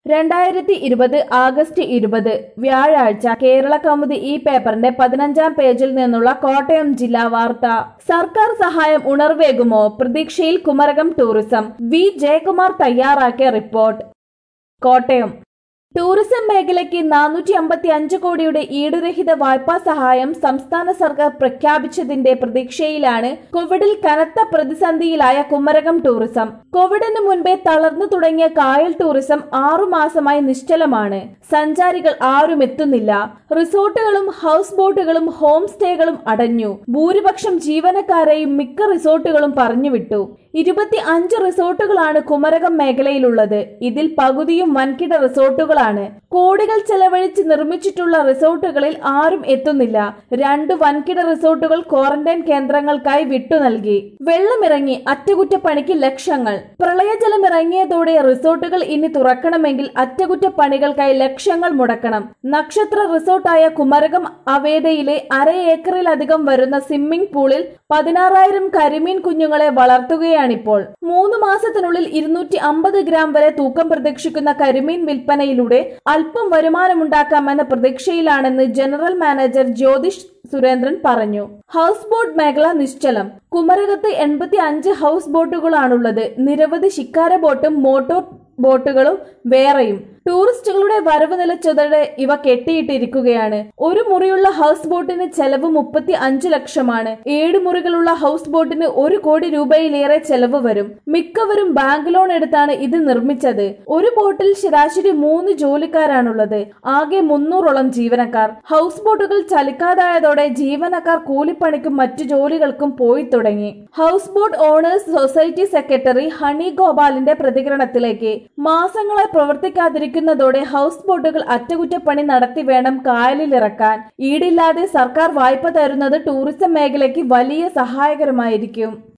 2020 August 20 വ്യാഴാഴ്ച കേരള കൗമുദി ഈ പേപ്പറിന്റെ 15-ാം പേജിൽ നിന്നുള്ള കോട്ടയം ജില്ലാ വാർത്ത. സർക്കാർ സഹായം ഉണർവേകുമോ? പ്രതീക്ഷയിൽ കുമരകം ടൂറിസം. വി ജയകുമാർ തയ്യാറാക്കിയ റിപ്പോർട്ട്. കോട്ടയം ടൂറിസം മേഖലയ്ക്ക് 455 കോടിയുടെ ഈടുരഹിത വായ്പാ സഹായം സംസ്ഥാന സർക്കാർ പ്രഖ്യാപിച്ചതിന്റെ പ്രതീക്ഷയിലാണ് കോവിഡിൽ കനത്ത പ്രതിസന്ധിയിലായ കുമരകം ടൂറിസം. കോവിഡിന് മുൻപേ തളർന്നു തുടങ്ങിയ കായൽ ടൂറിസം 6 മാസമായി നിശ്ചലമാണ്. സഞ്ചാരികൾ ആരും എത്തുന്നില്ല. റിസോർട്ടുകളും ഹൗസ് ബോട്ടുകളും ഹോം സ്റ്റേകളും അടഞ്ഞു. ഭൂരിപക്ഷം ജീവനക്കാരെയും മിക്ക റിസോർട്ടുകളും പറഞ്ഞുവിട്ടു. 25 റിസോർട്ടുകളാണ് കുമരകം മേഖലയിലുള്ളത്. ഇതിൽ പകുതിയും വൻകിട റിസോർട്ടുകളാണ്. കോടികൾ ചെലവഴിച്ച് നിർമ്മിച്ചിട്ടുള്ള റിസോർട്ടുകളിൽ ആരും എത്തുന്നില്ല. 2 വൻകിട റിസോർട്ടുകൾ ക്വാറന്റൈൻ കേന്ദ്രങ്ങൾക്കായി വിട്ടു നൽകി. വെള്ളമിറങ്ങി, അറ്റകുറ്റപ്പണിക്ക് ലക്ഷങ്ങൾ. പ്രളയജലമിറങ്ങിയതോടെ റിസോർട്ടുകൾ ഇനി തുറക്കണമെങ്കിൽ അറ്റകുറ്റപ്പണികൾക്കായി ലക്ഷങ്ങൾ മുടക്കണം. നക്ഷത്ര റിസോർട്ടായ കുമരകം അവേദയിലെ 1/2 ഏക്കറിലധികം വരുന്ന സ്വിമ്മിംഗ് പൂളിൽ 16,000 കരിമീൻ കുഞ്ഞുങ്ങളെ വളർത്തുകയാണിപ്പോൾ. 3 മാസത്തിനുള്ളിൽ 250 ഗ്രാം വരെ തൂക്കം പ്രതീക്ഷിക്കുന്ന കരിമീൻ വിൽപ്പനയിലൂടെ അല്പം വരുമാനമുണ്ടാക്കാമെന്ന പ്രതീക്ഷയിലാണെന്ന് ജനറൽ മാനേജർ ജ്യോതിഷ് സുരേന്ദ്രൻ പറഞ്ഞു. ഹൗസ് ബോട്ട് മേഖല നിശ്ചലം. കുമരകത്ത് 85 ഹൗസ് ബോട്ടുകളാണുള്ളത്. നിരവധി ശിക്കാര ബോട്ടും മോട്ടോർ ബോട്ടുകളും വേറെയും. ടൂറിസ്റ്റുകളുടെ വരവ് നിലച്ചതോടെ ഇവ കെട്ടിയിട്ടിരിക്കുകയാണ്. ഒരു മുറിയുള്ള ഹൗസ് ബോട്ടിന് ചെലവ് 35 ലക്ഷമാണ്. 7 മുറികളുള്ള ഹൗസ് ബോട്ടിന് 1 കോടി രൂപയിലേറെ ചെലവ് വരും. മിക്കവരും ബാങ്ക് ലോൺ എടുത്താണ് ഇത് നിർമ്മിച്ചത്. ഒരു ബോട്ടിൽ ശരാശരി 3 ജോലിക്കാരാണുള്ളത്. ആകെ 300ഓളം ജീവനക്കാർ. ഹൗസ് ബോട്ടുകൾ ചലിക്കാതായതോടെ ജീവനക്കാർ കൂലിപ്പണിക്കും മറ്റു ജോലികൾക്കും പോയി തുടങ്ങി. House boat owners society secretary Honey ഗോപാലിന്റെ പ്രതികരണത്തിലേക്ക്. മാസങ്ങളായി പ്രവർത്തിക്കാതിരിക്കുന്നതോടെ ഹൗസ് ബോട്ടുകൾ അറ്റകുറ്റപ്പണി നടത്തി വേണം കായലിലിറക്കാൻ. ഈടില്ലാതെ സർക്കാർ വായ്പ തരുന്നത് ടൂറിസം മേഖലയ്ക്ക് വലിയ സഹായകരമായിരിക്കും.